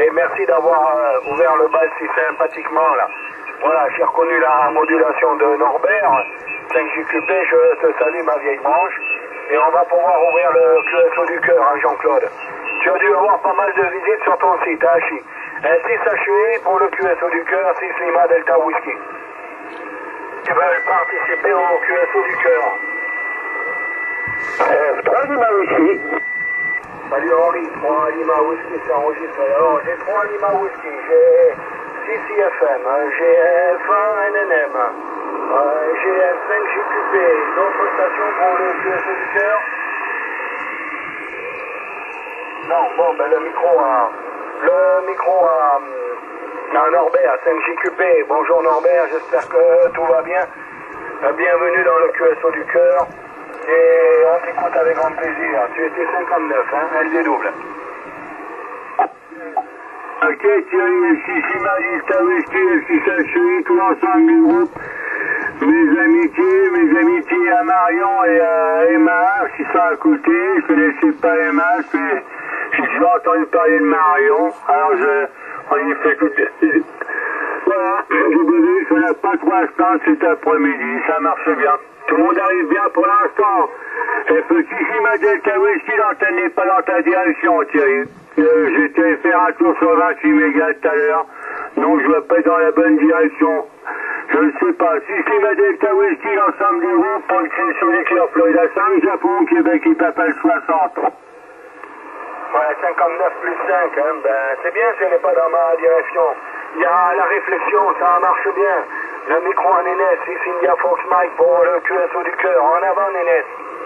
Et merci d'avoir ouvert le bal si sympathiquement là. Voilà, j'ai reconnu la modulation de Norbert. 5JQP, je te salue ma vieille branche. Et on va pouvoir ouvrir le QSO du cœur, hein, Jean-Claude. Tu as dû avoir pas mal de visites sur ton site, hein, Chi. 6 HUI pour le QSO du cœur, 6 Lima Delta Whisky. Tu veux participer au QSO du cœur. 3 Lima Whisky. Salut Henri, 3 Lima Whisky, c'est enregistré. Alors, j'ai 3 Lima Whisky, j'ai 6 IFM, j'ai F1 NNM, j'ai F5JQP, d'autres stations pour le QSO du cœur. Non, bon, ben le micro à Norbert, 5JQP. Bonjour Norbert, j'espère que tout va bien. Bienvenue dans le QSO du cœur. Et on t'écoute avec grand plaisir. Tu étais 59, hein, LD-double. Ok, Thierry, ici Delta Whisky, 6 HUI, tout l'ensemble du groupe. Mes amitiés à Marion et à Emma, qui sont à côté. Je connaissais pas Emma, j'ai toujours entendu parler de Marion. Alors on y fait tout. Voilà, j'ai besoin, ça n'a pas trop instant cet après-midi, ça marche bien. Tout le monde arrive bien pour l'instant. Et petit Lima Delta Whisky, l'antenne n'est pas dans ta direction, Thierry. J'étais faire un tour sur 28 mégas tout à l'heure, donc je ne vais pas être dans la bonne direction. Je ne sais pas. Si Lima Delta Whisky, l'ensemble du groupe, pour le sur l'éclair Florida 5, Japon, Québec, il t'appelle 60. Ouais, 59 plus 5, hein, ben c'est bien si elle n'est pas dans ma direction. Il y a la réflexion, ça marche bien. Le micro en Nénès, 6 India Fox Mike pour le QSO du cœur. En avant, Nénès.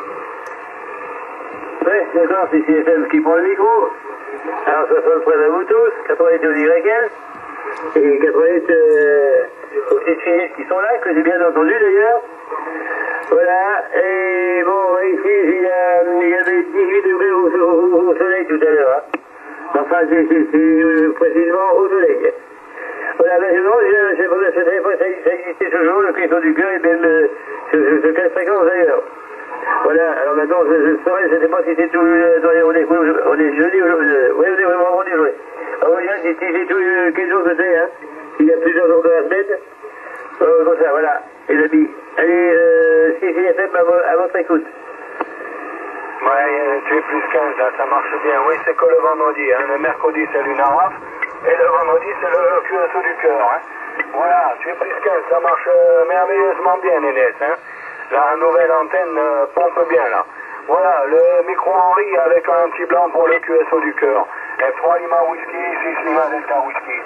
Oui, d'accord, c'est CFM qui prend le micro. Alors, ça sonne près de vous tous, 88 au YL, et 88 aux petites filles qui sont là, que j'ai bien entendu d'ailleurs. Voilà, et bon, ici, il y avait 18 degrés au soleil tout à l'heure. Hein. Enfin, c'est précisément au soleil. Voilà, maintenant, je ne savais pas si ça existait toujours, le QSO du cœur, et même sur quelle fréquence d'ailleurs. Voilà, alors maintenant, je saurais, je ne sais pas si c'est tout, on est jeudi aujourd'hui, oui, on est vraiment vendredi aujourd'hui. Alors, si c'est tout, quel jour que c'est, hein, il y a plusieurs jours de la semaine, comme ça, voilà, les amis. Allez, CFM à votre écoute. Ouais, tu es plus 15, là, ça marche bien. Oui, c'est que le vendredi, hein. Le mercredi, c'est l'UNARAF, et le vendredi, c'est le QSO du cœur, hein. Voilà, tu es plus 15, ça marche merveilleusement bien, Nénès, hein. La nouvelle antenne pompe bien, là. Voilà, le micro Henri avec un petit blanc pour le QSO du cœur. F3 Lima Whisky, 6 Lima Delta Whisky.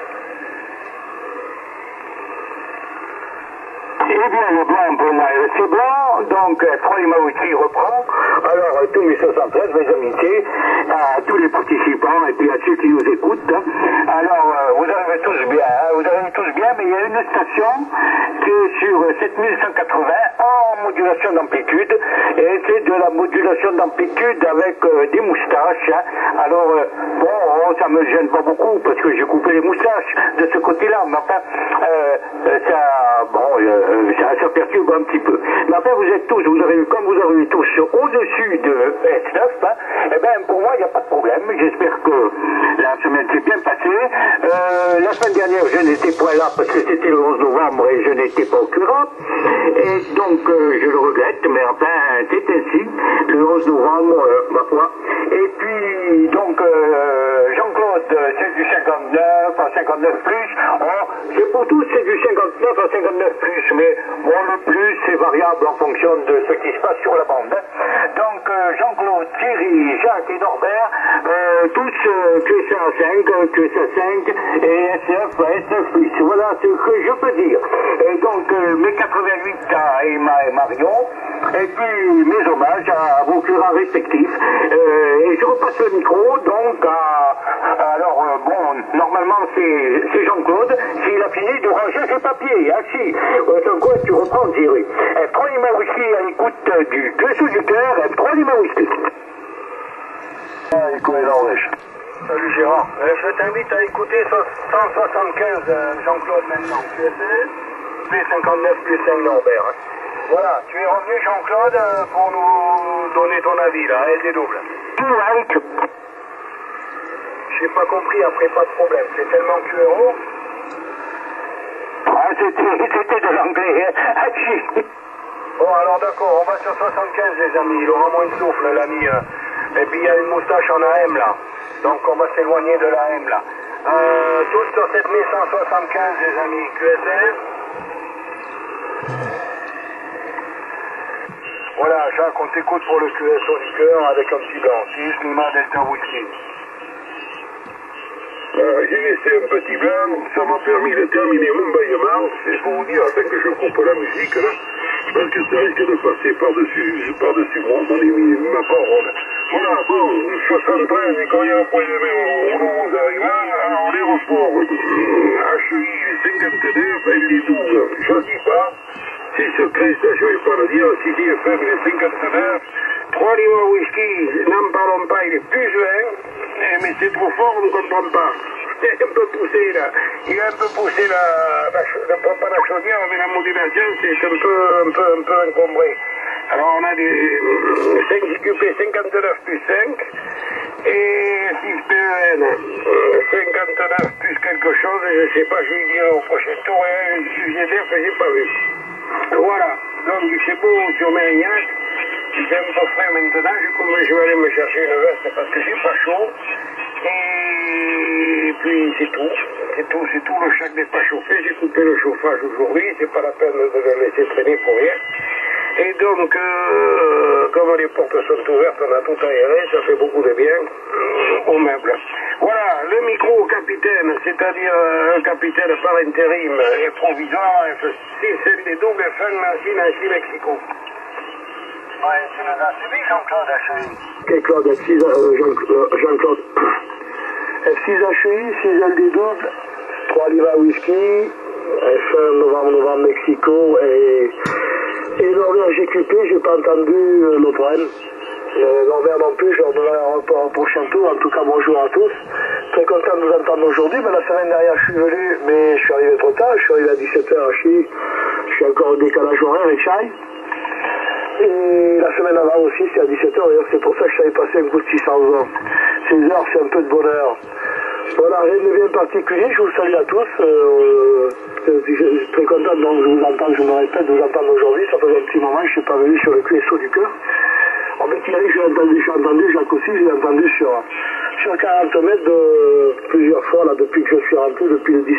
Eh bien, le blanc pour moi, c'est blanc, donc 3 Lima Whisky reprend. Alors, tous mes 73, mes amitiés, à tous les participants et puis à ceux qui nous écoutent. Alors, vous arrivez tous bien, mais il y a une station qui est sur 7180 en modulation d'amplitude, et c'est de la modulation d'amplitude avec des moustaches. Hein. Alors, bon, ça me gêne pas beaucoup parce que j'ai coupé les moustaches de ce côté-là, mais enfin, ça perturbe un petit peu. Mais enfin, vous êtes tous, comme vous arrivez tous au-dessus de S9, hein, eh bien, pour moi, il n'y a pas de problème. J'espère que la semaine s'est bien passée. La semaine dernière, je n'étais pas là parce que c'était le 11 novembre et je n'étais pas au Cura. Et donc, je le regrette, mais enfin, c'est ainsi. Le 11 novembre, ma foi. Et puis, donc, Jean-Claude, c'est du 59 à 59 plus. C'est pour tous, c'est du 59 à 59 plus. Mais bon, le plus, c'est variable en fonction de ce qui se passe sur la bande. Donc, Jean-Claude, Thierry, Jacques et Norbert, tous QSA5, QSA5 et SF9 plus. Voilà ce que je peux dire. Et donc, mes 88 à Emma et Marion, et puis mes hommages à vos curats respectifs. Et je repasse le micro, donc, bon, normalement, c'est Jean-Claude. S'il a fini de ranger ses papiers, hein, si. Quoi, tu reprends, Thierry. F3 Lima Whisky à l'écoute du QSO du cœur, F3 Lima Whisky. Salut Gérard. Je t'invite à écouter 175 Jean-Claude maintenant. Tu es P59 plus 5 Norbert. Hein. Voilà, tu es revenu Jean-Claude pour nous donner ton avis là, LD double. j'ai pas compris, après pas de problème. C'est tellement QRO. Ah, c'était de l'anglais, hein. Bon, alors d'accord, on va sur 75 les amis, il aura moins de souffle l'ami. Et puis il y a une moustache en AM là, donc on va s'éloigner de l'AM là. Tous sur 7175 les amis, QSL. Voilà, Jacques, on t'écoute pour le QSO du cœur avec un petit blanc. 6 Lima Delta Whisky. J'ai laissé un petit blanc, ça m'a permis de terminer mon bâillement. Et pour vous dire, afin que je coupe la musique là, parce que ça risque de passer par-dessus moi, on est mis ma parole. Voilà, bon, 73, et quand il y a un point de mer au nouveau arrivants, alors l'aéroport HI 59, LD12, je ne dis pas. Si ce Christ, je ne vais pas le dire, si dit FM les 59, 3 livres whisky, n'en parlons pas, il est plus loin, mais c'est trop fort, on ne comprend pas. Il est un peu poussé là, il a un peu poussé pas la chaudière, mais la modulation c'est un peu encombré. Alors on a des 5 JQP 59 plus 5 et 6 PEN 59 plus quelque chose, je ne sais pas, je vais dire au prochain tour, et un sujet d'air que j'ai pas vu. Voilà, donc c'est beau sur Mérignac, c'est un peu frais maintenant, je vais aller me chercher une veste parce que j'ai pas chaud. Et puis c'est tout, le chac n'est pas chauffé, j'ai coupé le chauffage aujourd'hui, c'est pas la peine de le laisser traîner pour rien. Et donc, comme les portes sont ouvertes, on a tout aéré, ça fait beaucoup de bien aux meubles. Voilà, le micro capitaine, c'est-à-dire un capitaine par intérim et provisoire, F6 des doubles Nancy, Mexico. Ouais, tu nous as suivi Jean-Claude HI. Et Claude, Jean-Claude. F6 HI, 6 LD12, 3 livres whisky, F1 novembre Mexico et Norvège GQP, j'ai pas entendu le train. Norvège non plus, je leur donnerai un report au prochain tour. En tout cas, bonjour à tous. Très content de vous entendre aujourd'hui. La semaine dernière, je suis venu, mais je suis arrivé trop tard. Je suis arrivé à 17h à Chi. Je suis encore au décalage horaire avec Chai. Et la semaine avant aussi, c'est à 17h. D'ailleurs, c'est pour ça que je savais passer un coup de 600 ans. 16 heures, c'est un peu de bonheur. Voilà, rien de bien particulier. Je vous salue à tous. Je suis très content de vous entendre, je me répète, de vous entendre aujourd'hui. Ça faisait un petit moment que je ne suis pas venu sur le QSO du cœur. En fait, Thierry, j'ai entendu, Jacques aussi, j'ai entendu sur 40 mètres plusieurs fois, là, depuis que je suis rentré, depuis le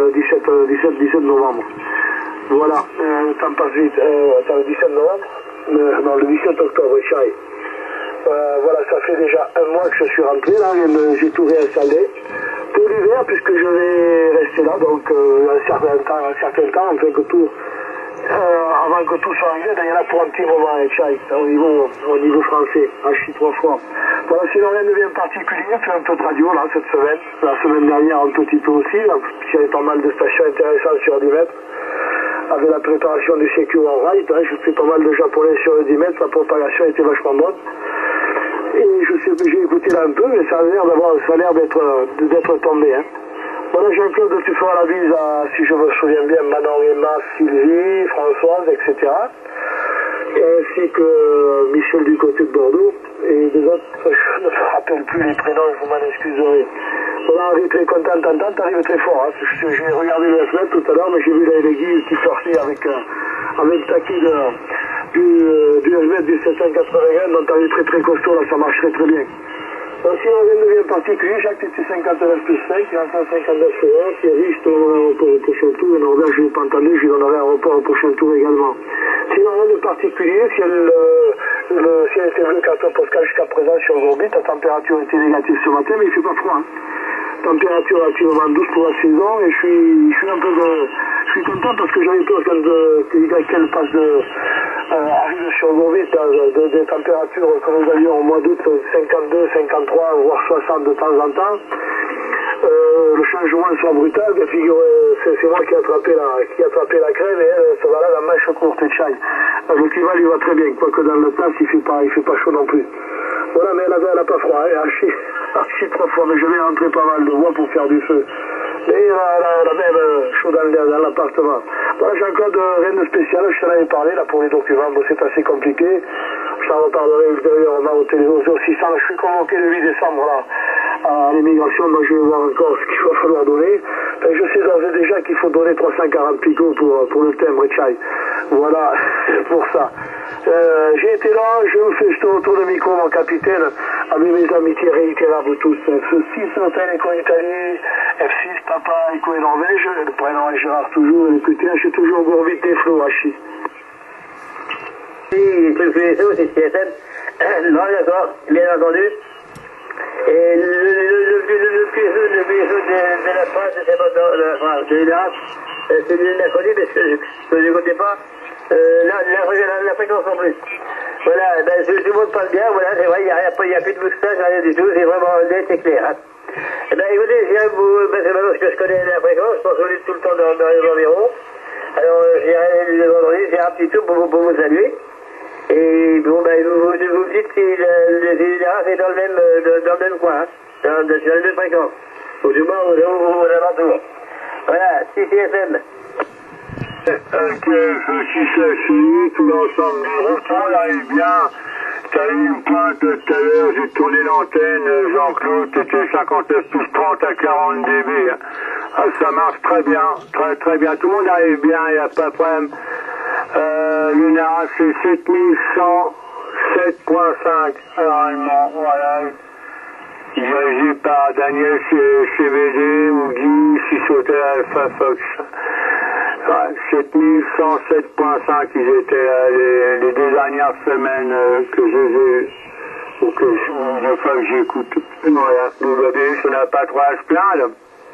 17 novembre. Voilà, le temps passe vite. Attends, le 17 novembre non, le 17 octobre, Chai. Voilà, ça fait déjà un mois que je suis rentré, là, j'ai tout réinstallé. Pour l'hiver, puisque je vais rester là, donc un certain temps, afin que tout... avant que tout soit arrivé, il y en a pour un petit moment avec Chai, au niveau français, H 3 fois. Voilà, sinon rien de bien particulier, fait un peu de radio là cette semaine, la semaine dernière un petit peu aussi, il y avait pas mal de stations intéressantes sur 10 mètres, avec la préparation du CQ en ride, je fais pas mal de japonais sur le 10 mètres, la propagation était vachement bonne. Et j'ai écouté là un peu, mais ça a l'air d'être tombé. Hein. Voilà, Jean-Claude, tu feras la bise à, si je me souviens bien, Manon, Emma, Sylvie, Françoise, etc. Et ainsi que Michel du côté de Bordeaux. Et des autres, je ne me rappelle plus les prénoms, je vous m'en excuserez. Voilà, Henri, très content d'entendre, t'arrives très fort. Hein. J'ai regardé le FNET tout à l'heure, mais j'ai vu les guides qui sortaient avec le taquet du FNET du 781, donc t'arrives très très costaud, là, ça marche très très bien. Sinon, rien de bien particulier, Jacques, tu es 59 plus 5, il y a 59 sur 1, Thierry, je te donnerai un report au prochain tour, et Norbert, je ne l'ai pas entendu, je lui donnerai un report au prochain tour également. Sinon, rien de particulier, si elle était venue carte postale jusqu'à présent sur l'orbite, la température était négative ce matin, mais il ne fait pas froid. Hein. Température relativement douce pour la saison, et je suis content parce que j'avais peur qu'elle passe arrive sur l'orbite des températures que nous avions au mois d'août, 52, 53, voire 60 de temps en temps. Le changement soit brutal, c'est moi qui ai attrapé la crème et elle se balade en manche courte et chai. Le climat lui va très bien, quoique dans le place il fait pas chaud non plus. Voilà, mais elle n'a pas froid, hein, archi trop froid, mais je vais rentrer pas mal de bois pour faire du feu. Et elle a même chaud dans l'appartement. Voilà, Jean-Claude, rien de spécial, je t'en avais parlé là pour les documents, bon, c'est assez compliqué. Je t'en reparlerai ultérieurement au télévision 600, je suis convoqué le 8 décembre là. à l'immigration, moi je vais voir encore ce qu'il va falloir donner. Je sais d'ores et déjà qu'il faut donner 340 picots pour le timbre Tchaï. Voilà, pour ça. J'ai été là, je vous fais ce retour de micro, mon capitaine, avec mes amitiés réitérables tous. F6, Hôtel Éco Italie, F6, Papa Éco et Norvège, le prénom est Gérard toujours, et le QT1, je suis toujours Gourbit des Flots, Hachi. Oui, c'est le QSO, c'est CSM. Non, d'accord, bien entendu. Et le QSO de la phrase, c'est pas de l'Irak, c'est de la folie, parce que je n'écoutais pas la fréquence en plus. Voilà, ben, tout le monde parle bien, voilà, c'est vrai, il n'y a plus de moustache, rien du tout, c'est vraiment net et clair. Hein. Eh ben, écoutez, je viens vous, ben, c'est parce que je connais la fréquence, je pense qu'on est tout le temps dans les environs. Alors, le vendredi, j'ai un petit tour pour vous saluer. Et bon, ben, vous me dites si l'Irak est dans le même coin, hein, dans la même fréquence. Ou du moins, vous alentours. Voilà, 6 FM. Tout l'ensemble des routes, tout le monde arrive bien. T'as eu une pointe tout à l'heure, j'ai tourné l'antenne, Jean-Claude, t'étais 59 plus 30 à 40 dB. Ah, ça marche très bien, très bien. Tout le monde arrive bien, il n'y a pas de problème. L'UNARA, c'est 7107.5, normalement, voilà. Dirigé par Daniel CVD ou Guy 6 Hotel Alpha Fox. 7107.5, ils étaient les deux dernières semaines que j'ai ou des fois que j'écoute. Voilà, vous voyez, ça n'a pas trop à se plaindre.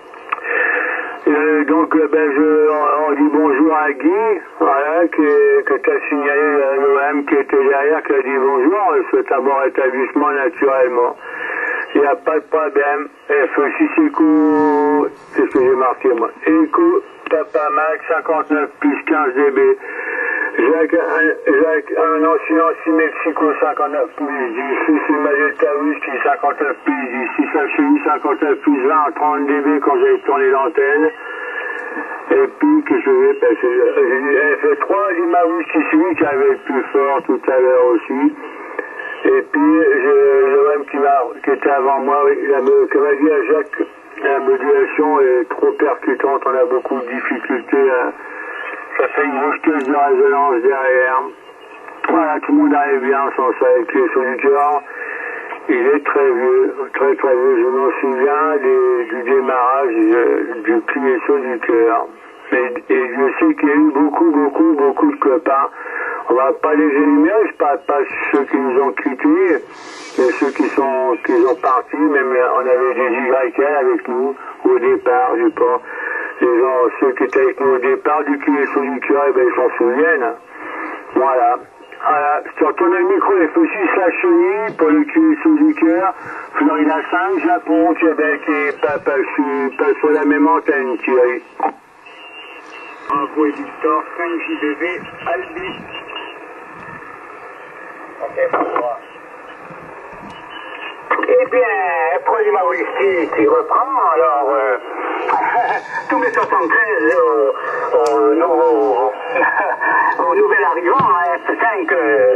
Donc, on dit bonjour à Guy, voilà, que tu as signalé l'OM qui était derrière, qui a dit bonjour, on souhaite un bon rétablissement naturellement. Il n'y a pas de problème. F6 Eco, c'est ce que j'ai marqué moi. Eco, Papa Max, 59 plus 15 dB. Jacques, un ancien Mexico, 59 plus 10. C'est Magenta Whisky, 59 plus 10. 6 HI, 59 plus 20, 30 dB quand j'ai tourné l'antenne. Et puis, que je vais passer. F3, Lima Whisky, celui qui avait le plus fort tout à l'heure aussi. Et puis, l'OM qui était avant moi, comme a dit à Jacques, la modulation est trop percutante, on a beaucoup de difficultés. Ça fait une grosse caisse de résonance derrière. Voilà, tout le monde arrive bien sans ça avec les sous du cœur. Il est très vieux, très vieux. Je m'en souviens du démarrage du QSO du cœur. Et je sais qu'il y a eu beaucoup de copains. On va pas les énumérer, je parle pas ceux qui nous ont quittés, mais ceux qui sont partis, même on avait des YL avec nous au départ, je pense. Les gens, ceux qui étaient avec nous au départ du QSO du cœur, eh ben, ils s'en souviennent. Voilà. Voilà. Je retourne le micro F6 la chenille pour le QSO du cœur. Florida 5, Japon, Québec et pas sur la même antenne, Thierry. Bravo et Victor, 5 JBV, Albi. Ok, pour moi. Eh bien, Produit Mauricie qui reprend, alors, tous mes 73 au nouvel arrivant, F5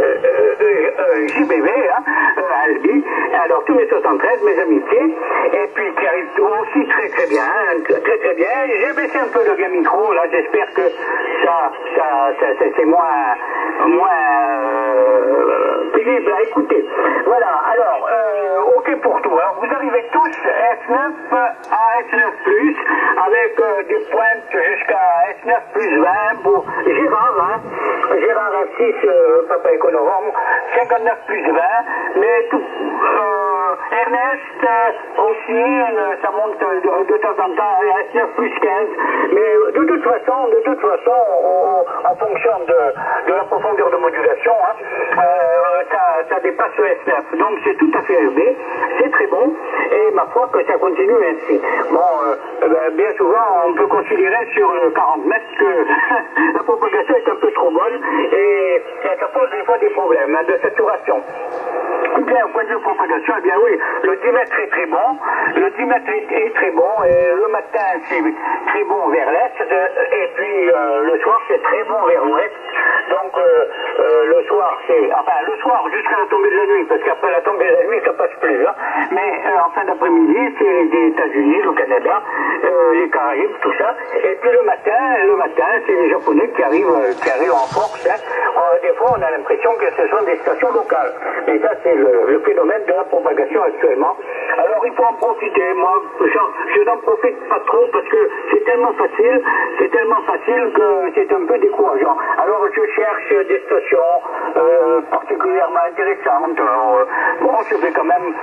JBV, Albi, alors tous mes 73, mes amitiés, et puis qui arrivent aussi très bien, j'ai baissé un peu le gain micro, là, j'espère que c'est moins pénible à écouter. Voilà, alors, ok pour tout, hein. Vous arrivez tous S9 à S9+, avec des pointes jusqu'à S9 plus 20 pour Gérard, Gérard F6, Papa Éconovore, 59 plus 20, mais tout, Ernest aussi, ça monte de temps en temps à S9 plus 15, mais de toute façon, en fonction de la profondeur de modulation, ça dépasse le S9, donc c'est tout à fait élevé, c'est très bon, et ma foi que ça continue ainsi. Bon, bien souvent, on peut considérer sur 40 mètres que la propagation est un peu trop bonne, et ça pose des fois des problèmes de saturation. Bien, au point de vue propagation, eh bien oui, le 10 mètres est très bon, est très bon, et le matin c'est très bon vers l'est, et puis le soir c'est très bon vers l'ouest, Donc le soir, le soir jusqu'à la tombée de la nuit, parce qu'après la tombée de la nuit, ça passe plus. Hein. Mais en fin d'après-midi, c'est les États-Unis, le Canada, les Caraïbes, tout ça. Et puis le matin, c'est les Japonais qui arrivent en force. Hein. Des fois, on a l'impression que ce sont des stations locales. Et ça, c'est le phénomène de la propagation actuellement. Alors, il faut en profiter. Moi, je n'en profite pas trop parce que c'est tellement facile que c'est un peu décourageant. Alors, je cherche des stations particulièrement intéressantes. Bon, je fais quand même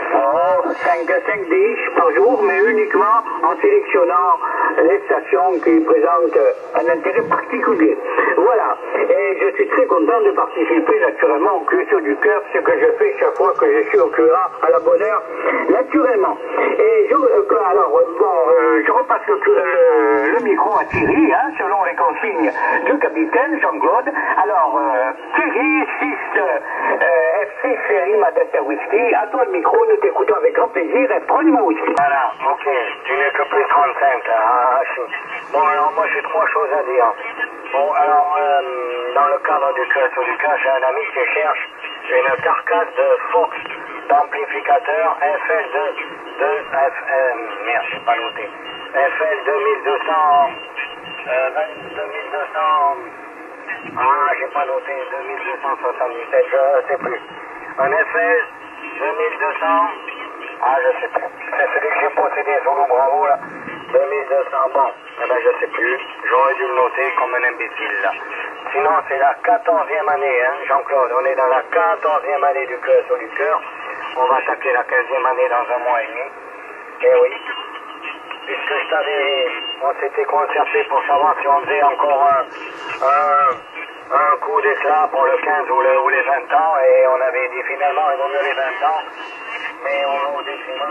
5-10 par jour, mais uniquement en sélectionnant les stations qui présentent un intérêt particulier. Voilà. Et je suis très content de participer naturellement au QSO du cœur, ce que je fais chaque fois que je suis au QA à la bonne heure, naturellement. Et je repasse le micro à Thierry, hein, selon les consignes du capitaine Jean-Claude. Alors, Thierry, 6 F6 Ferry Madaster Whisky, à toi le micro, nous t'écoutons avec grand plaisir et prends mon whisky. Voilà, ok, tu n'es que plus 35 là, hein, Bon, alors moi j'ai 3 choses à dire. Bon, alors, dans le cadre du QSO du cas, j'ai un ami qui cherche une carcasse de Fox d'amplificateur merde, j'ai pas noté. FL 2200, 2200, j'ai pas noté, 2277, je sais plus. Un FL 2200, je sais plus. C'est celui que j'ai possédé sur le Bravo, là. 2200, bon, eh ben je sais plus. J'aurais dû le noter comme un imbécile, là. Sinon, c'est la 14e année, hein, Jean-Claude. On est dans la 14e année du QSO du cœur. On va attaquer la 15e année dans un mois et demi. Eh oui. Puisque on s'était concerté pour savoir si on faisait encore un coup d'éclat pour le 15 ou les 20 ans, et on avait dit finalement, il vaut mieux les 20 ans, mais au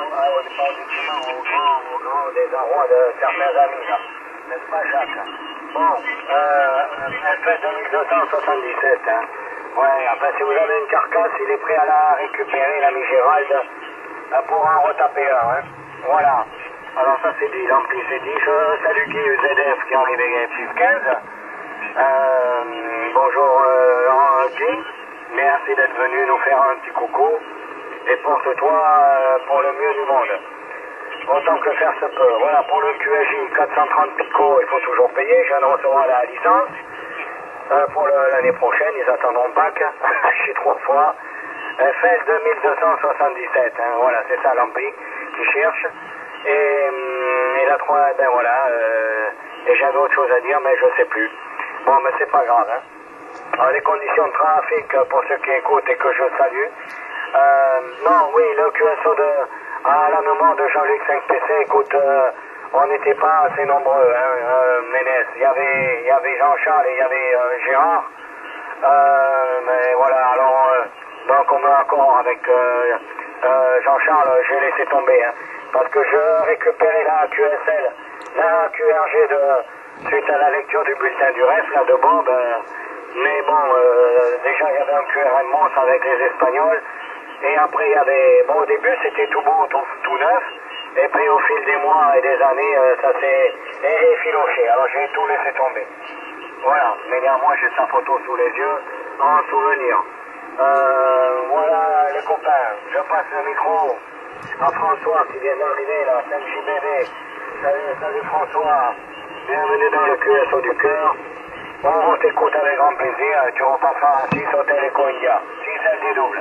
grand désarroi de certains amis, là. N'est-ce pas, Jacques? Bon, elle fait 2277, hein. Ouais, enfin, si vous avez une carcasse, il est prêt à la récupérer, l'ami Gérald, pour en retaper un, hein. Voilà. Alors ça c'est dit, l'ampli c'est dit. Je salue Guy UZF qui est arrivé F615. Bonjour Guy, merci d'être venu nous faire un petit coucou. Et porte-toi pour le mieux du monde. Autant que faire se peut. Voilà, pour le QSJ 430 Pico, il faut toujours payer. Je viens de recevoir la licence. Pour l'année prochaine, ils attendront Pâques. Chez 3 fois. FL 2277, hein, voilà, c'est ça l'ampli qui cherche. Et la 3, ben voilà, et j'avais autre chose à dire, mais je sais plus. Bon, mais c'est pas grave, hein. Alors, les conditions de trafic, pour ceux qui écoutent et que je salue. Non, oui, le QSO à la mémoire de Jean-Luc 5PC, écoute, on n'était pas assez nombreux, hein, Ménès. Il y avait Jean-Charles et il y avait Gérard. Mais voilà, alors, donc on me accord avec Jean-Charles, j'ai laissé tomber, hein. Parce que je récupérais la QSL, la QRG suite à la lecture du bulletin du REF, là, de Bob. Mais bon, déjà, il y avait un QRM monstre avec les Espagnols. Et après, il y avait... Bon, au début, c'était tout beau, tout neuf. Et puis, au fil des mois et des années, ça s'est effiloché. Alors, j'ai tout laissé tomber. Voilà. Mais néanmoins, j'ai sa photo sous les yeux, en souvenir. Voilà, les copains. Je passe le micro à François qui vient d'arriver là, 5JBV. Salut François, bienvenue dans le QSO du cœur. On t'écoute avec grand plaisir, tu repasseras à 6 Hôtel Eco India, 6 LD double.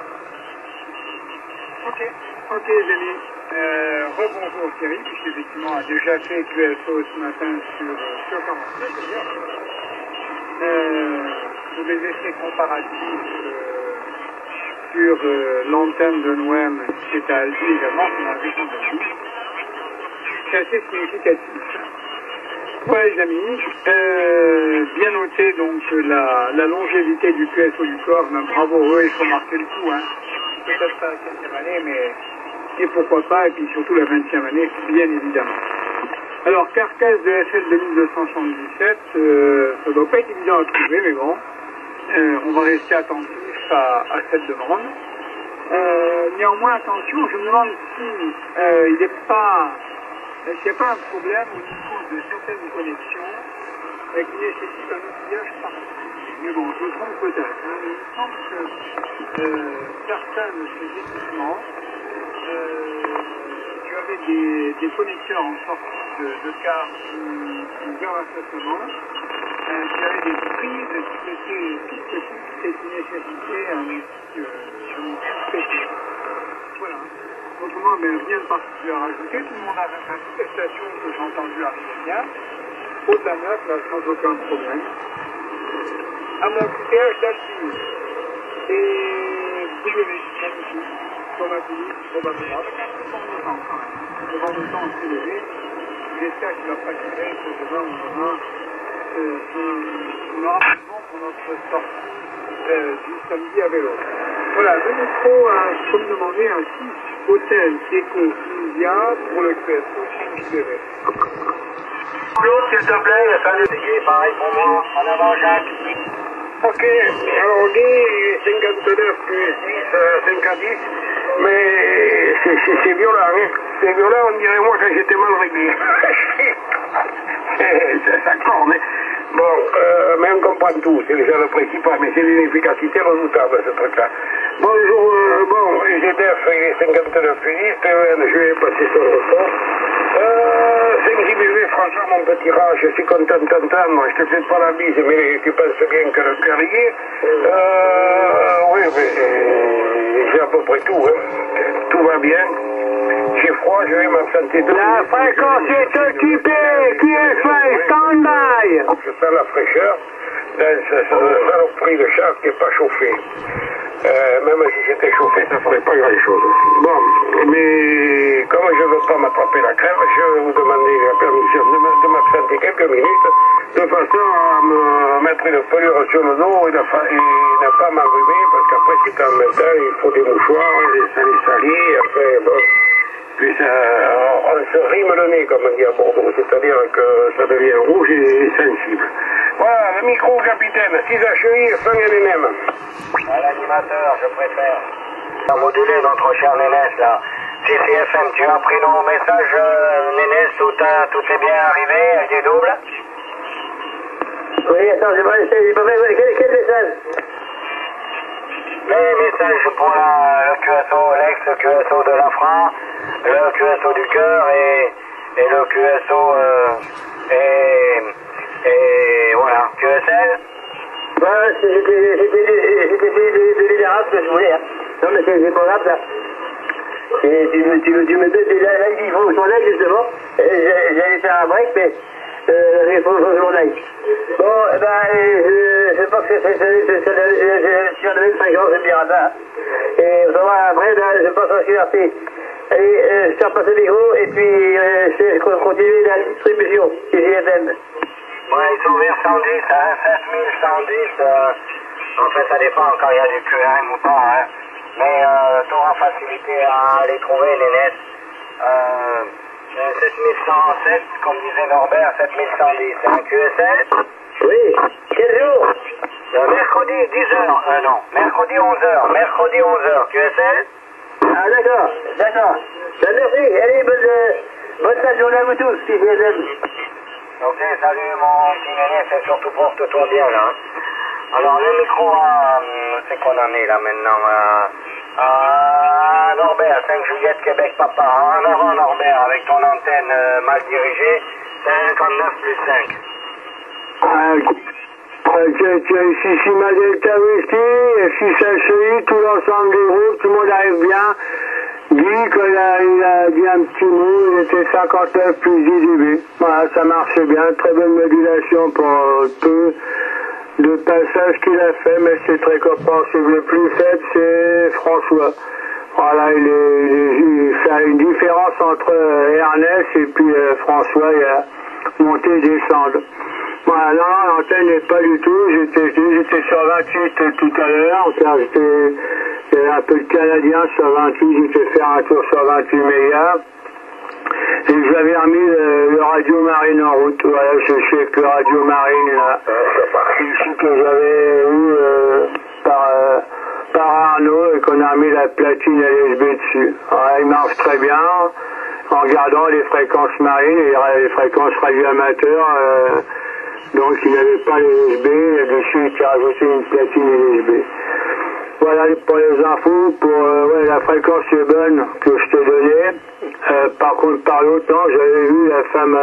Ok les amis, rebonjour Thierry, qui effectivement a déjà fait QSO ce matin sur 47 d'ailleurs. Pour des essais comparatifs sur l'antenne de Nouem, qui est à Albi également, dans la région d'Albi. C'est assez significatif. Voilà les amis, bien noté donc la longévité du QSO du corps, ben, bravo eux, il faut marquer le coup, hein. Peut-être pas la 15e année, mais et pourquoi pas, et puis surtout la 20e année, bien évidemment. Alors, carcasse de FL 2277, ça doit pas être évident à trouver, mais bon, on va rester attentif à cette demande. Néanmoins, attention, je me demande si il n'y a pas un problème au niveau de certaines connexions qui nécessitent un outillage particulier. mais bon, je me trompe peut-être. Hein, mais il me semble que certains de ces équipements, tu avais des connecteurs en sortie de carte ou vers l'assassinat, tu avais des prises qui étaient toutes petites et qui nécessitaient un outil spécial. Voilà. Autrement, rien de particulier à rajouter. Tout le monde a toutes les stations que j'ai entendues arriver bien. Au de la neuf, là, sans aucun problème. À mon critère, j'active. Et W, magnifique. Probablement. Le vent de temps est élevé. J'espère qu'il va pas tirer, que demain on aura pour notre sortie du samedi à vélo. Voilà, le micro a comme demandé un 6 hôtel Eco India pour le QSO CHV. Claude, s'il te plaît, salut. Pareil pour moi. En avant, Jacques. Ok, alors on dit 59 plus 10, 50, mais c'est violent, hein. C'est violent, on dirait moi quand j'étais mal réglé. Ça corne, hein. Bon, mais on comprend tout, c'est déjà le principal, mais c'est l'inefficacité redoutable ce truc-là. Bonjour, bon, GDF, il est 59 plus 10, je vais passer sur le report. 5JBV, franchement, mon petit rat, je suis content de t'entendre. Je te fais pas la bise, mais tu penses bien que le cœur y est. Oui, mais j'ai à peu près tout, hein. Tout va bien. J'ai froid, je vais m'absenter de... La fréquence est occupée, QFL, stand-by. Je sens la fraîcheur dans ce saloperie de char qui n'est pas chauffé. Même si c'était chauffé, ça ne ferait pas grand-chose. Bon, mais comme je ne veux pas m'attraper la crève, je vais vous demander la permission de m'absenter quelques minutes, de façon à me mettre une pelure sur le dos et ne pas m'enrhumer, parce qu'après, si en même temps, il faut des mouchoirs, les salis, après, bon. Puis on se rime le nez, comme on dit à Bordeaux, c'est-à-dire que ça devient rouge et sensible. Voilà, le micro, capitaine, 6HI, fin LNM. À l'animateur, je préfère. On a modulé notre cher Nénès, là. CCFM, tu as pris nos messages, Nénès, tout est bien arrivé, avec des doubles? Oui, attends, j'ai pas fait... Quel message? Les messages pour le QSO, l'ex-QSO de la France, le QSO du cœur et le QSO et voilà, QSL. Voilà, c'était de l'Iraq que je voulais, hein. Non, mais c'est pas grave, ça. Tu me donnes là, il faut que je m'en aille, justement. J'allais faire un break, mais il faut que je m'en aille. Bon, eh ben, je pense que c'est sur le 5 ans, c'est bien ça. Et après, je passe en liberté. Allez, je te repasse le micro, et puis je continue la distribution, IGFM. Ouais, ils sont vers 110, hein, 7110, en fait ça dépend quand il y a du QRM ou pas, hein. Mais tu auras facilité à les trouver, les nets. 7107, comme disait Norbert, 7110, c'est un QSL. Oui, quel jour? Mercredi 10h, non, mercredi 11h, mercredi 11h, QSL. Ah d'accord. Ben, merci, allez, bonne fin de journée à vous tous, IGFM. Ok, salut mon petit Néné, c'est surtout porte-toi bien là. Alors le micro c'est qu'on en est là maintenant Norbert, 5 Juliette Québec Papa. En avant Norbert, avec ton antenne mal dirigée, 59 plus 5. Ici Delta Whisky, 6HI, tout l'ensemble du groupe, tout le monde arrive bien. Guy, il a dit un petit mot, il était 59 plus 10 dB. Voilà, ça marchait bien, très bonne modulation pour peu de passages qu'il a fait, mais c'est très compréhensible. Le plus faible, c'est François. Voilà, il fait une différence entre Ernest et puis François, il a monté et descendre. Voilà, non, l'antenne n'est pas du tout, j'étais sur 28 tout à l'heure, car j'avais un peu de canadien sur 28, j'ai fait faire un tour sur 28 mégas. Et j'avais remis le Radio Marine en route. Voilà, je suis avec le Radio Marine là. C'est ici que j'avais eu par Arnaud et qu'on a mis la platine LSB dessus. Voilà, il marche très bien en regardant les fréquences marines et les fréquences radio amateurs. Donc il n'avait pas les USB, là-dessus il a rajouté une platine USB. Voilà pour les infos, pour ouais, la fréquence est bonne que je t'ai donnée. Par contre par l'autre temps, j'avais vu la femme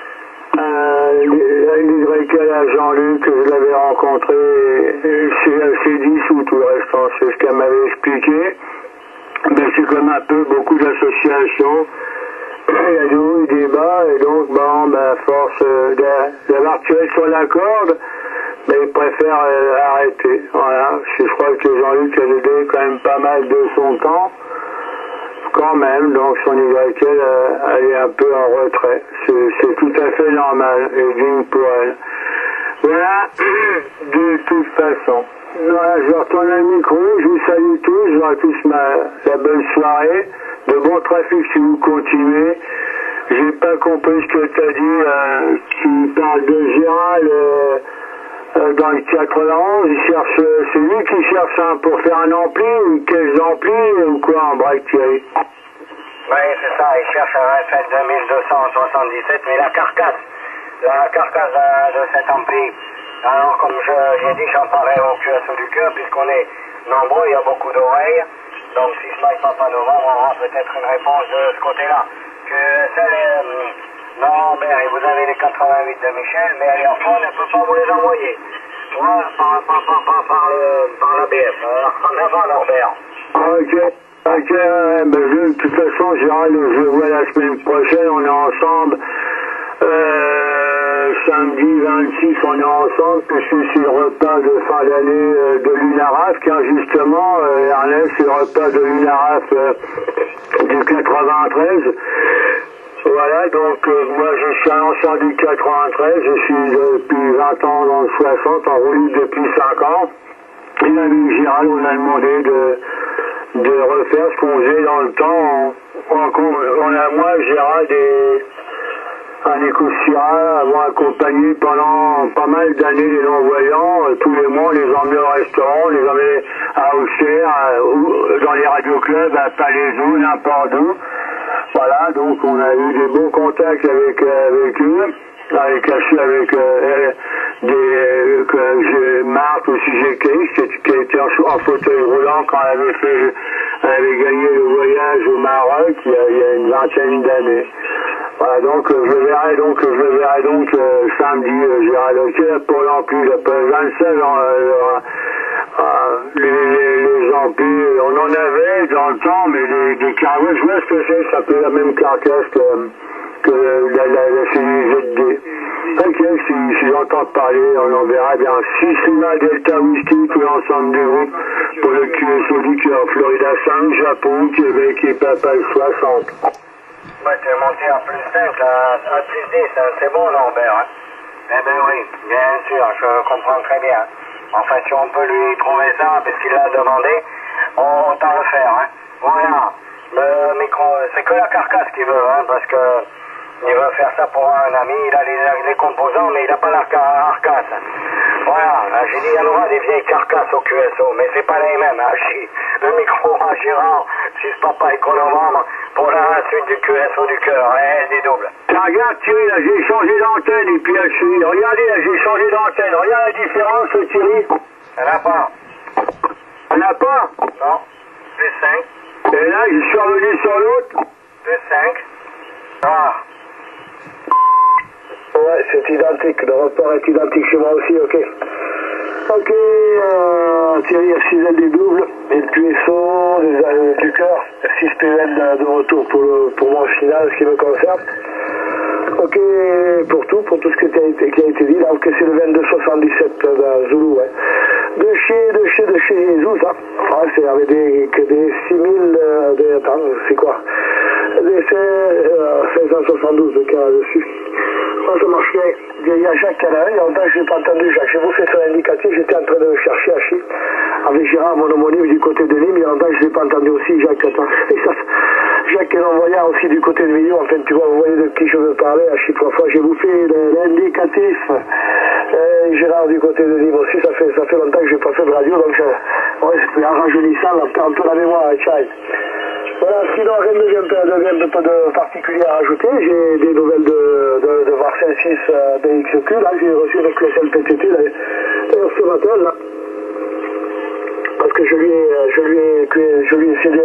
une à Jean-Luc, que je l'avais rencontré, c'est 10 ou tout le restant, c'est ce qu'elle m'avait expliqué. Mais c'est comme un peu beaucoup d'associations. Il y a des hauts et des bas, et donc, bon, ben, à force d'avoir tiré sur la corde, ben, il préfère arrêter. Voilà. Je crois que Jean-Luc a donné quand même pas mal de son temps, quand même, donc son YL elle est un peu en retrait. C'est tout à fait normal, et digne pour elle. Voilà, de toute façon. Voilà, je retourne le micro, je vous salue tous, je vous à tous la bonne soirée, de bon trafic si vous continuez. J'ai pas compris ce que tu as dit, tu parles de Gérald dans le 91, c'est lui qui cherche pour faire un ampli, ou quels amplis, ou quoi en braque Thierry? Oui, c'est ça, il cherche un RFL 2277, mais la carcasse de cet ampli. Alors, comme j'ai dit, j'en parlerai au QSO du cœur, puisqu'on est nombreux, il y a beaucoup d'oreilles. Donc, si Smile Papa Novembre, on aura peut-être une réponse de ce côté-là. Non, ben, vous avez les 88 de Michel, mais Airphone ne peut pas vous les envoyer. Soit par la BF. En avant, Norbert. Ok, ben, de toute façon, Gérald, je le vois la semaine prochaine, on est ensemble. Samedi 26, on est ensemble, puisque c'est le repas de fin d'année de l'UNARAF, car justement, Ernest, c'est le repas de l'UNARAF du 93. Voilà, donc moi je suis un ancien du 93, je suis depuis 20 ans dans le 60, en roue libre depuis 5 ans. Et avec Gérald, on a demandé de refaire ce qu'on faisait dans le temps. On a, moi, Gérald et un éco-sierra avons accompagné pendant pas mal d'années les non-voyants. Tous les mois, on les emmenait au restaurant, on les emmenait à Auxerre, dans les radioclubs, à Palaiseau, n'importe où. Voilà, donc on a eu des bons contacts avec eux, Marc aussi qui était en fauteuil roulant quand elle avait gagné le voyage au Maroc il y a une vingtaine d'années. Voilà, donc je le verrai donc samedi, Gérald Leclerc pour l'ampli, le 25 les amplis, on en avait dans le temps, mais des carreaux, je vois ce que c'est, ça peut la même carcasse que la CZD. Ok, si j'entends parler, on en verra bien. Sisima Delta Whisky, tout l'ensemble du groupe, pour le QSO du cœur, Florida 5, Japon, Québec et Papal 60. Ouais, tu es monté à plus 5, à plus 10, hein, c'est bon, Norbert. Hein? Eh ben oui, bien sûr, je comprends très bien. Enfin, si on peut lui trouver ça, parce qu'il l'a demandé, on t'en le faire. Hein? Voilà, le micro, c'est que la carcasse qu'il veut, hein, parce que il veut faire ça pour un ami, il a les composants, mais il n'a pas la carcasse. Voilà, j'ai dit, il y en aura des vieilles carcasses au QSO, mais c'est pas les mêmes. Hein. Le micro à Gérard, 6 Papa Éco-Novembre, pour la suite du QSO du cœur, des doubles. Regarde Thierry, là j'ai changé d'antenne et puis là je suis... Regardez, là j'ai changé d'antenne, regarde la différence Thierry. Elle n'a pas. Elle n'a pas? Non. Plus 5. Et là je suis revenu sur l'autre. Plus 5. Ah. Ouais, c'est identique, le report est identique chez moi aussi, ok. Ok, Thierry F6L des doubles, et le QSO du cœur, F6PL de retour pour mon final, ce qui me concerne. Ok, pour tout ce qui a été dit, là, ok, c'est le 2277 Zulu, ouais. De chez Jésus, ça. Ah, c'est avec des 6000, attends, c'est quoi? Des 1672 de cas dessus. Ça marche bien. Il y a Jacques qui en a un, il y a longtemps que je n'ai pas entendu Jacques. J'ai bouffé sur l'indicatif, j'étais en train de le chercher à chier. Avec Gérard, mon homonyme du côté de Nîmes, il y a longtemps que je n'ai pas entendu aussi Jacques. Attends. Jacques est l'envoyant aussi du côté de Vidéo. Enfin, tu vois, vous voyez de qui je veux parler à chier 3 fois. J'ai bouffé l'indicatif. Gérard du côté de Nîmes aussi, ça fait longtemps que je n'ai pas fait de radio, donc c'est en rajeunissant, on perd un peu la mémoire avec Charles. Voilà, sinon rien ne vient pas de particulier à rajouter. J'ai des nouvelles de Varsens 6 BXQ, là j'ai reçu avec le CLPTT d'ailleurs ce matin là. Parce que je lui ai cédé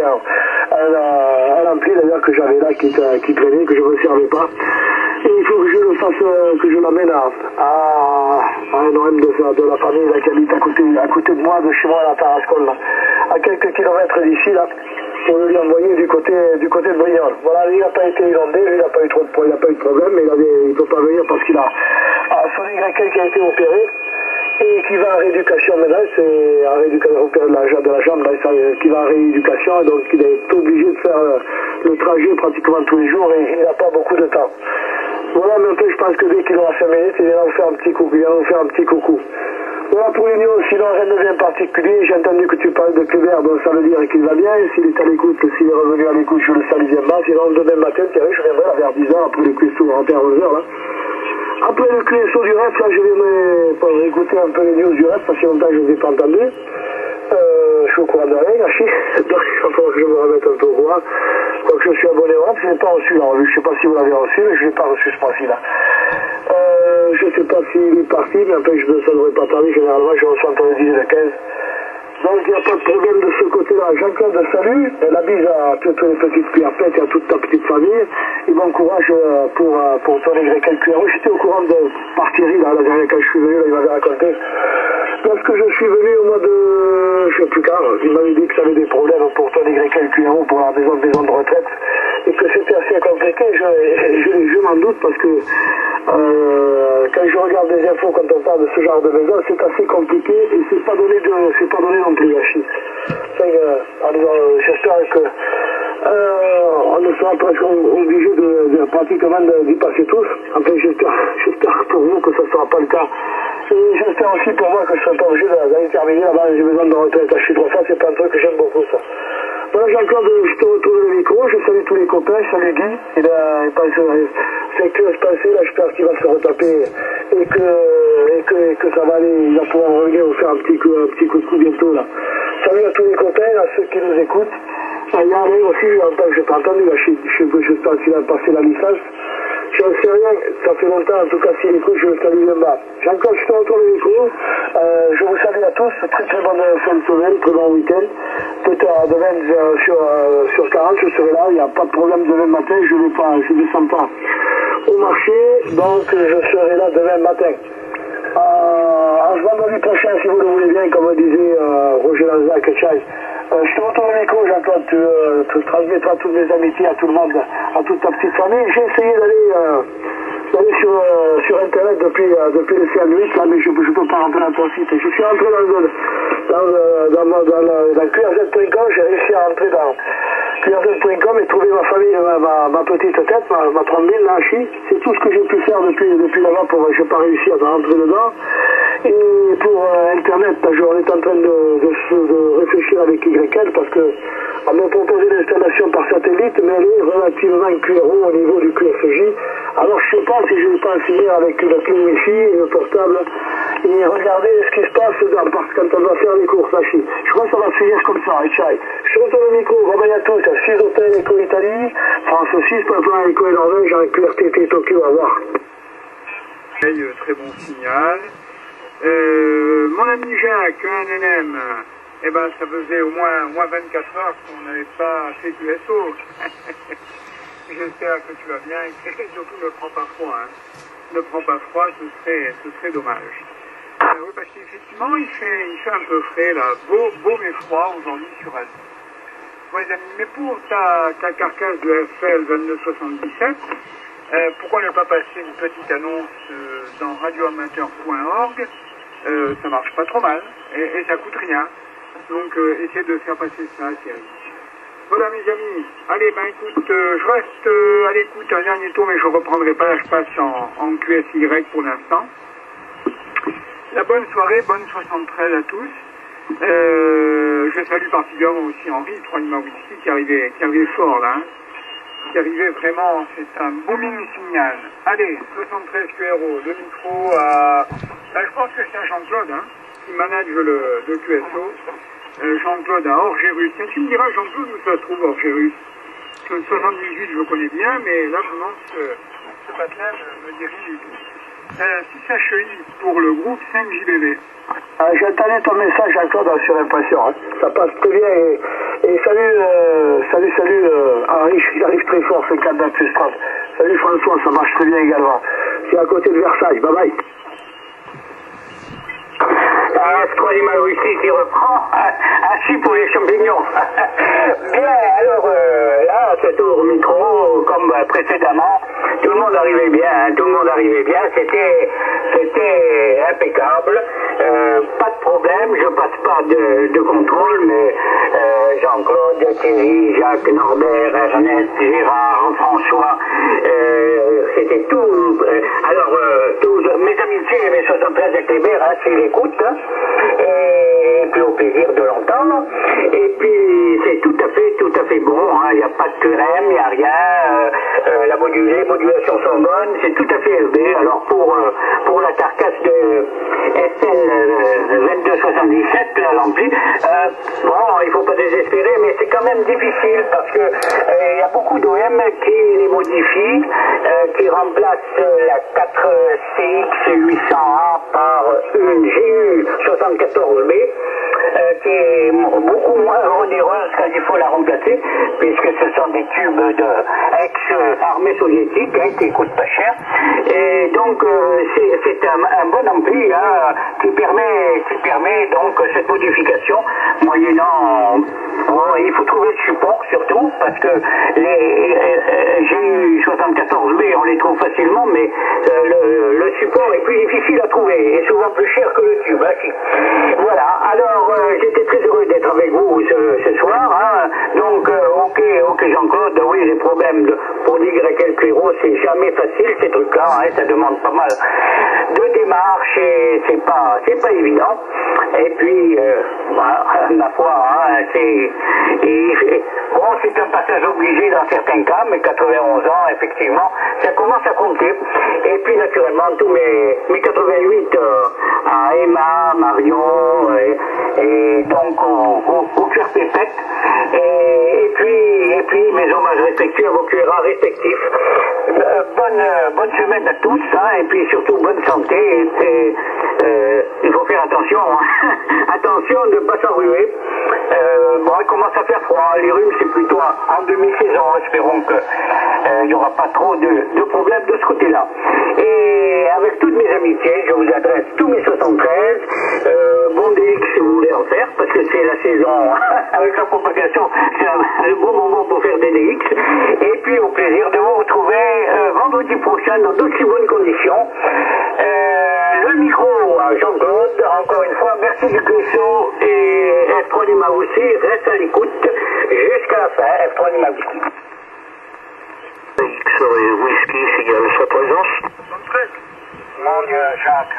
un ampli d'ailleurs que j'avais là qui traînait, que je ne me servais pas. Et il faut que je le fasse, que je l'amène à un OM de la famille là, qui habite à côté de moi, de chez moi à la Tarascon, là, à quelques kilomètres d'ici là, pour lui envoyer du côté de Brignoles. Voilà, lui il n'a pas été inondé, lui il n'a pas eu de problème, mais il ne peut pas venir parce qu'il a son YL qui a été opéré. Et qui va en rééducation maintenant, c'est en rééducation opéré de la jambe, là, qui va en rééducation, donc il est obligé de faire le trajet pratiquement tous les jours et il n'a pas beaucoup de temps. Voilà, mais un peu, je pense que dès qu'il aura 5 minutes, il viendra vous faire un petit coucou. Voilà pour l'Union, sinon rien de bien particulier. J'ai entendu que tu parlais de Clébert, donc ça veut dire qu'il va bien. S'il est à l'écoute, s'il est revenu à l'écoute, je le salue bien bas. Sinon, demain matin, Thierry, je viendrai vers 10h après le QSO, rentré à 11h là. Après le QSO du REF, là, je viendrai écouter un peu les news du REF, parce que longtemps je ne les ai pas entendus. Je suis au courant de rien, Hachi. Donc il va falloir que je me remette un peu au courant. Quoique je suis abonné au REF, je n'ai pas reçu la revue. Je ne sais pas si vous l'avez reçu, mais je ne l'ai pas reçu ce mois-ci là. Je ne sais pas s'il est parti, mais après ça ne devrait pas tarder. Généralement, je reçois entre le 10 et le 15. Donc il n'y a pas de problème de ce côté-là. Jean-Claude, salut. La bise à toutes les petites pierrepettes et à toute ta petite famille. Et bon courage pour ton YQRO. J'étais au courant par Thierry, là, la dernière fois que je suis venu, là, il m'avait raconté. Lorsque je suis venu au mois de... je ne sais plus quand, il m'avait dit que ça avait des problèmes pour ton YQRO, pour la maison de retraite. Et que c'était assez compliqué. Je m'en doute parce que quand je regarde des infos quand on parle de ce genre de maison, c'est assez compliqué et c'est pas donné non plus, Hachi. J'espère que on ne sera presque obligé pratiquement d'y passer tous. Enfin, j'espère que pour vous que ça ne sera pas le cas. Et j'espère aussi pour moi que je ne serai pas obligé d'aller terminer là-bas. J'ai besoin de retraite. Hachi 3 fois, c'est pas un truc que j'aime beaucoup, ça. Voilà, Jean-Claude, je te retourne le micro, je salue tous les copains, je salue Guy, il fait que se passer, là j'espère qu'il va se retaper et que ça va aller, il va pouvoir revenir vous faire un petit coucou bientôt là. Salut à tous les copains, à ceux qui nous écoutent. Il y a Alain aussi, je t'ai entendu, là, j'espère qu'il a passé la licence. Je ne sais rien, ça fait longtemps, en tout cas s'il écoute, je le salue bien bas. Jean-Claude, je te retourne le micro. Je vous salue à tous, très très bonne fin de semaine, très bon week-end. Peut-être demain sur 40, je serai là, il n'y a pas de problème demain matin, je ne descends pas au marché, donc je serai là demain matin. En vendredi prochain, si vous le voulez bien, comme disait Roger Lanzac, Chai. Je te retourne le micro, Jean-Claude, tu transmettras toutes mes amitiés à tout le monde, à toute ta petite famille. J'ai essayé d'aller sur Internet depuis le CN8, là, mais je ne peux pas rentrer dans ton site. Je suis rentré dans QRZ.com, j'ai réussi à rentrer dans QRZ.com et trouver ma famille, ma petite tête, ma trombine, là, c'est tout ce que j'ai pu faire depuis là-bas, je n'ai pas réussi à rentrer dedans. Et pour Internet, on est en train de réfléchir avec YL parce qu'on m'a proposé l'installation par satellite, mais elle est relativement QRO au niveau du QSJ. Alors je ne sais pas si je vais pas finir avec la clé Wi-Fi et le portable et regarder ce qui se passe quand on va faire les courses. Je crois que ça va finir comme ça, Chai. Je retourne le micro, bye à tous, 6 hôtels Eco Italie, France 6, Papa Eco et Norvège, avec QRTT Tokyo, à voir. Très bon signal. Mon ami Jacques, un NM, eh ben, ça faisait au moins 24 heures qu'on n'avait pas fait QSO. J'espère que tu vas bien et surtout ne prends pas froid. Hein. Ne prends pas froid, ce serait dommage. Oui, parce qu'effectivement, il fait un peu frais là, beau mais froid aujourd'hui sur Asie. Bon, les amis, mais pour ta carcasse de FL 2277, pourquoi ne pas passer une petite annonce dans radioamateur.org? Ça marche pas trop mal et ça coûte rien. Donc essayez de faire passer ça, Thierry. Voilà mes amis, allez ben écoute, je reste à l'écoute un dernier tour mais je reprendrai pas, je passe en QSY pour l'instant. La bonne soirée, bonne 73 à tous. Je salue particulièrement aussi Henri, 3 Lima Whisky qui arrivait fort là. Hein. Qui arrivait vraiment, c'est un booming signal. Allez, 73 QRO, le micro à... Là, je pense que c'est Jean-Claude hein, qui manage le QSO. Jean-Claude à Orgérus. Tu me diras, Jean-Claude, où ça se trouve Orgérus? Le 78, je le connais bien, mais là, vraiment, ce Patlav me dirige. 6HI pour le groupe 5JBV. J'ai entendu ton message, Jean-Claude, sur Impatient. Hein. Ça passe très bien. Et salut, Henri, j'arrive très fort, 59 plus 30. Salut François, ça marche très bien également. C'est à côté de Versailles. Bye bye. F3 Lima Whisky qui reprend. Ainsi pour les champignons. Bien, alors là, ce tour micro, comme précédemment, tout le monde arrivait bien, hein, c'était impeccable. Pas de problème, je passe pas de contrôle, mais Jean-Claude, Thierry, Jacques, Norbert, Ernest, Gérard, François, c'était tout. Alors, tous mes amitiés et mes 73 avec les mères, hein, s'ils écoutent, hein, et puis au plaisir de l'entendre. Et puis, c'est tout à fait bon, il n'y a pas de QRM, il n'y a rien, les modulations sont bonnes, c'est tout à fait élevé. Alors, pour la carcasse de SL 2277, l'ampli, bon, il ne faut pas désespérer, mais c'est quand même difficile parce que il y a beaucoup d'OM qui les modifient, qui remplacent la 4CX 800A par une GU 74B, qui est beaucoup moins onéreuse quand il faut la remplacer, puisque ce sont des tubes de ex-armée soviétique, hein, qui coûtent pas cher. Et donc c'est un bon ampli, hein, qui permet donc cette modification, moyennant il faut trouver le support surtout, parce que les GU 74B on les trouve facilement, mais le support est plus difficile à trouver et souvent plus cher que le tube. Hein. Voilà, alors j'étais très heureux d'être avec vous ce soir, hein. Donc ok Jean-Claude, oui, les problèmes pour YL0, c'est jamais facile ces trucs-là, hein, ça demande pas mal de démarches et c'est pas évident. Et puis ma foi, hein, c'est un passage obligé dans certains cas, mais 91 ans, effectivement, ça commence à compter. Et puis naturellement tous mes 88 à Emma, Marion et donc au cœur pépette. Et puis mes hommages respectueux à vos QRA respectifs. Bonne semaine à tous, hein, et puis surtout bonne santé. Et il faut faire attention, hein. Attention de ne pas s'enrhumer. Bon, il commence à faire froid. Les rhumes, c'est plutôt en demi-saison. Espérons qu'il n'y aura pas trop de problèmes de ce côté-là. Et avec toutes mes amitiés, je vous adresse tous mes 73. Bon DX si vous voulez en faire, parce que c'est la saison avec la propagation, c'est un bon moment pour faire des DX. Et puis au plaisir de vous retrouver vendredi prochain dans d'aussi bonnes conditions. Le micro à Jean-Claude, encore une fois, merci du Clécho et F3 Lima aussi, reste à l'écoute jusqu'à la fin, F3 Lima aussi. X Whisky signale sa présence. Mon Dieu, Jacques.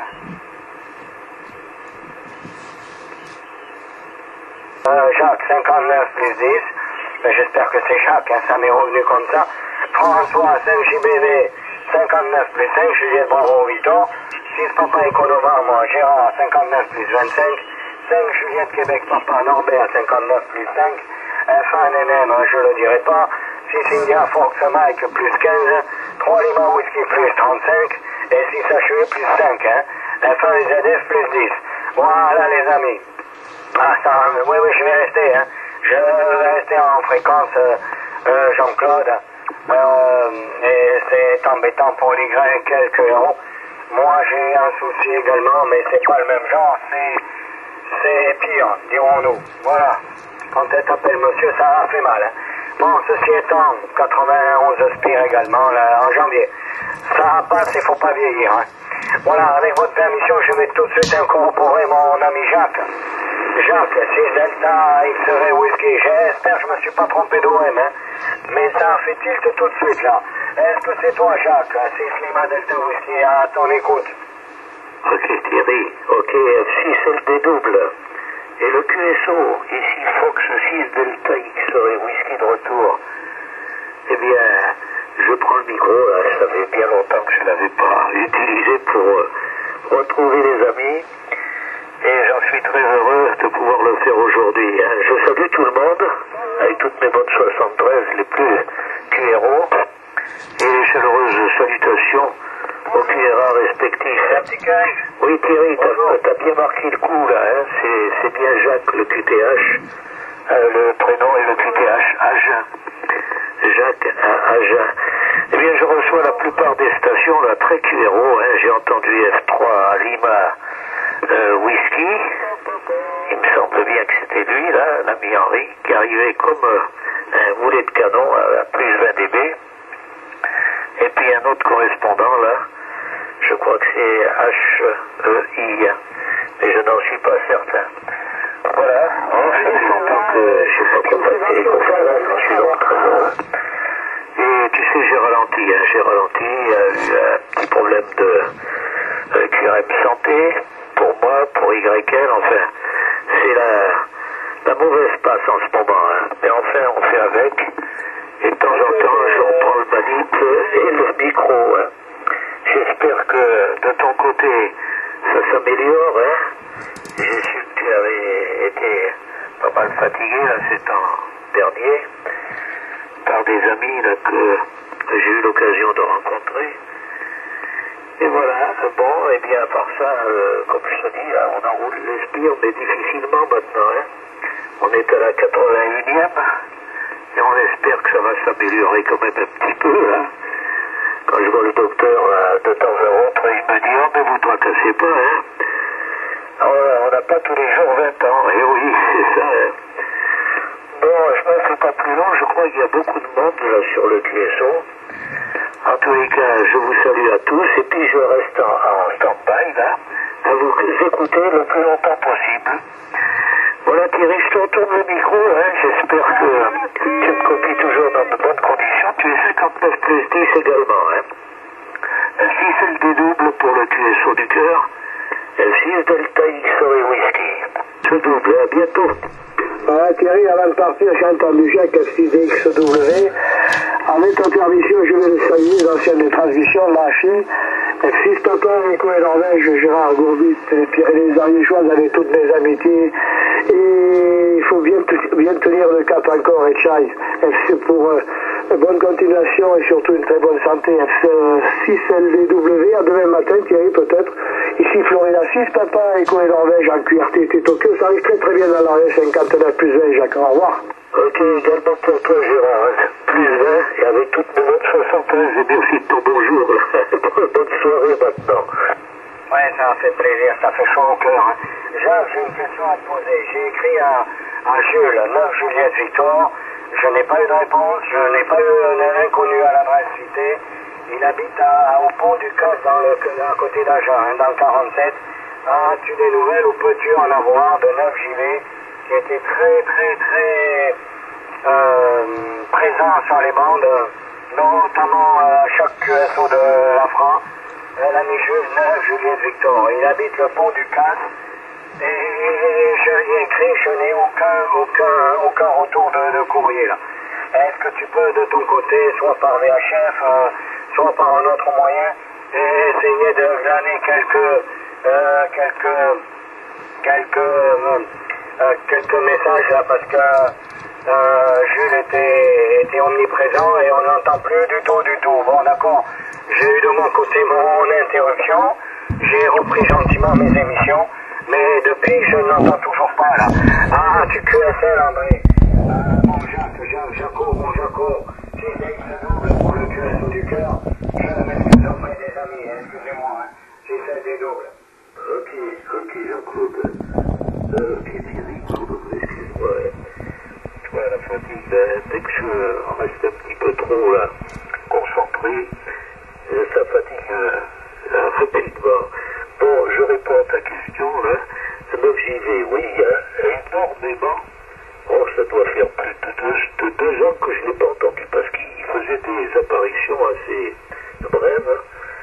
Jacques, 59 plus 10. J'espère que c'est Jacques, hein, ça m'est revenu comme ça. François, 5JBV, 59 plus 5, Juliette Bravo, 8 ans. 6 Papa Éco-Novembre, Gérard, 59 plus 25. 5 Juliette Québec Papa, Norbert, 59 plus 5. Enfin, NNM, je le dirai pas. 6 India Fox Mike plus 15. 3 Lima Whisky plus 35. Et 6 HE plus 5. Hein. Enfin, les ZF plus 10. Voilà, les amis. Oui, je vais rester. Hein. Je vais rester en fréquence, Jean-Claude. Et c'est embêtant pour les Grecs, quelques euros. Moi, j'ai un souci également, mais c'est pas le même genre. C'est pire, dirons-nous. Voilà. Quand elle t'appelle monsieur, ça a fait mal. Hein. Bon, ceci étant, 91 spire également, là, en janvier. Ça passe, il faut pas vieillir. Hein. Voilà, avec votre permission, je vais tout de suite incorporer mon ami Jacques. Jacques, 6 Delta X-Ray Whisky. J'espère que je me suis pas trompé d'OM, hein. Mais ça fait tilt tout de suite, là. Est-ce que c'est toi, Jacques, 6 Lima Delta Whisky, à ton écoute? Ok, Thierry. Ok, F6 LD double. Et le QSO, ici Fox 6 Delta X-Ray Whisky de retour. Eh bien, je prends le micro, là, ça fait bien longtemps que je ne l'avais pas utilisé pour retrouver les amis. Et j'en suis très heureux de pouvoir le faire aujourd'hui. Je salue tout le monde, avec toutes mes bonnes 73, les plus QRO. et les chaleureuses salutations aux cuillères respectifs. Oui Thierry, t'as bien marqué le coup là, hein. C'est bien Jacques le QTH, le prénom et le QTH, Agen. Jacques à Agen. Eh bien je reçois la plupart des stations là, très QRO, hein. J'ai entendu F3 à Lima Whisky. Il me semble bien que c'était lui là, l'ami Henri, qui arrivait comme un boulet de canon à plus 20 dB. Et puis un autre correspondant là, je crois que c'est HEI, mais je n'en suis pas certain. Voilà, ça fait longtemps que je n'ai pas contacté les conférences, je suis donc et tu sais, j'ai ralenti, il y a eu un petit problème de QRM santé, pour moi, pour YL, enfin, c'est la mauvaise passe en ce moment, hein. Mais enfin, on fait avec, et de temps en temps, je reprends le manip et le micro, hein. J'espère que de ton côté, ça s'améliore, hein. J'ai su que tu avais été pas mal fatigué, là, ces temps derniers, par des amis, là, que j'ai eu l'occasion de rencontrer. Et voilà, bon, et bien, à part ça, comme je te dis, là, on enroule les spires, mais difficilement maintenant, hein. On est à la 81e, et on espère que ça va s'améliorer quand même un petit peu, hein. Quand je vois le docteur, là, de temps à autre, il me dit, oh, mais vous tracassez pas, hein. Alors, on n'a pas tous les jours 20 ans, et oui, c'est ça, hein. Bon, je ne me fais pas plus long, je crois qu'il y a beaucoup de monde, là, sur le QSO. En tous les cas, je vous salue à tous, et puis je reste en stand-by, là, à vous écouter le plus longtemps possible. Voilà Thierry, je te retourne le micro, hein. J'espère que tu me copies toujours dans de bonnes conditions. Tu es 59 plus 10 également, hein. F6 c'est le dédouble pour le QSO du cœur. F6 Delta XO et Whisky. Ce double, à bientôt. Voilà Thierry, avant de partir, j'ai entendu Jacques F6DXW. Avec ta permission, je vais le saluer, l'ancienne des transmissions, l'AFI. F6 Papa, Nico et Norvège, Gérard Gourbit, les Ariégeoises avec toutes mes amitiés. Et il faut bien tenir le cap encore, et Chai. FC pour bonne continuation et surtout une très bonne santé. F6LDW, à demain matin, Thierry, peut-être. Ici, Florida 6, Papa, Echo et Norvège, en QRT, Tokyo. Ça arrive très très bien dans l'arrêt 59 plus 20, Jacques. Au revoir. Ok, également pour toi, Gérard. Plus 20, et avec toute mes notes 73, et merci de ton bonjour. Bonne soirée maintenant. Ouais, ça fait plaisir, ça fait chaud au cœur. Hein. Jacques, j'ai une question à te poser. J'ai écrit à Jules, 9 Juliette Victor. Je n'ai pas eu de réponse, je n'ai pas eu un inconnu à l'adresse citée. Il habite au pont du Casse, à côté d'Agen, hein, dans le 47. As-tu des nouvelles ou peux-tu en avoir de 9 JV qui était très présent sur les bandes, notamment à chaque QSO de la France. L'ami Jules, 9 Juliette Victor. Il habite le pont du Casse. Et je lui ai écrit, je n'ai aucun retour de courrier là. Est-ce que tu peux de ton côté, soit par VHF, soit par un autre moyen, essayer de glaner quelques messages là, parce que Jules était omniprésent et on n'entend plus du tout. Bon d'accord, j'ai eu de mon côté mon interruption, j'ai repris gentiment mes émissions. Mais depuis, je n'entends toujours pas, là. Ah, tu QSL, André. Mon Jaco, si c'est double pour le QSO du cœur, je m'excuse auprès des amis, excusez-moi, hein. Si c'est des doubles. Ok, Jean-Claude. Ok, Thierry, excuse-moi. Tu vois, la fatigue, dès que je reste un petit peu trop, là, concentré, ça fatigue rapidement. Bon, je réponds à ta question, là. 9 JV, oui, énormément. Oh, ça doit faire plus de 2 ans que je ne l'ai pas entendu parce qu'il faisait des apparitions assez brèves.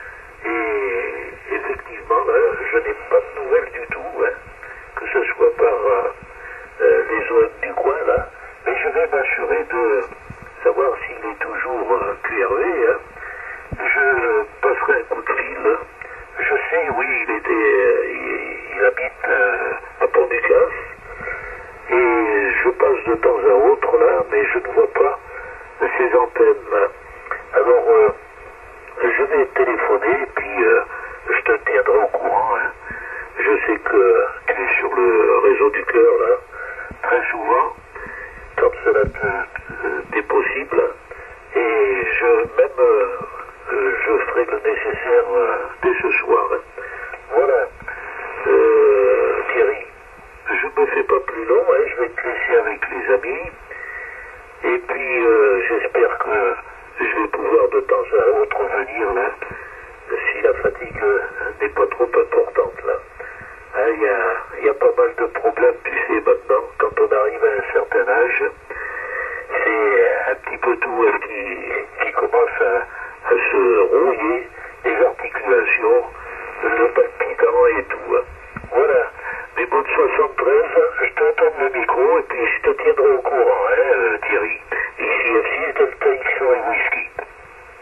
Et effectivement, là, je n'ai pas de nouvelles du tout, hein, que ce soit par les OM du coin, là. Mais je vais m'assurer de savoir s'il est toujours QRV, hein. Je passerai un coup de fil. Je sais, oui, il habite à Pont-du-Casse et je passe de temps à autre là, mais je ne vois pas ses antennes. Alors, du cœur, là, très souvent, quand cela est possible, et je ferai le nécessaire dès ce soir. Voilà. Thierry, je me fais pas plus long, hein, je vais te laisser avec les amis, et puis j'espère que je vais pouvoir de temps à autre venir, là, si la fatigue n'est pas trop importante, là. Il y a pas mal de problèmes, tu sais, maintenant, quand on arrive à un certain âge, c'est un petit peu tout qui commence à se rouiller, les articulations, le palpitant et tout. Voilà. Mais bon, de 73, je te donne le micro et puis je te tiendrai au courant, hein, Thierry. Ici F6 Delta X-Ray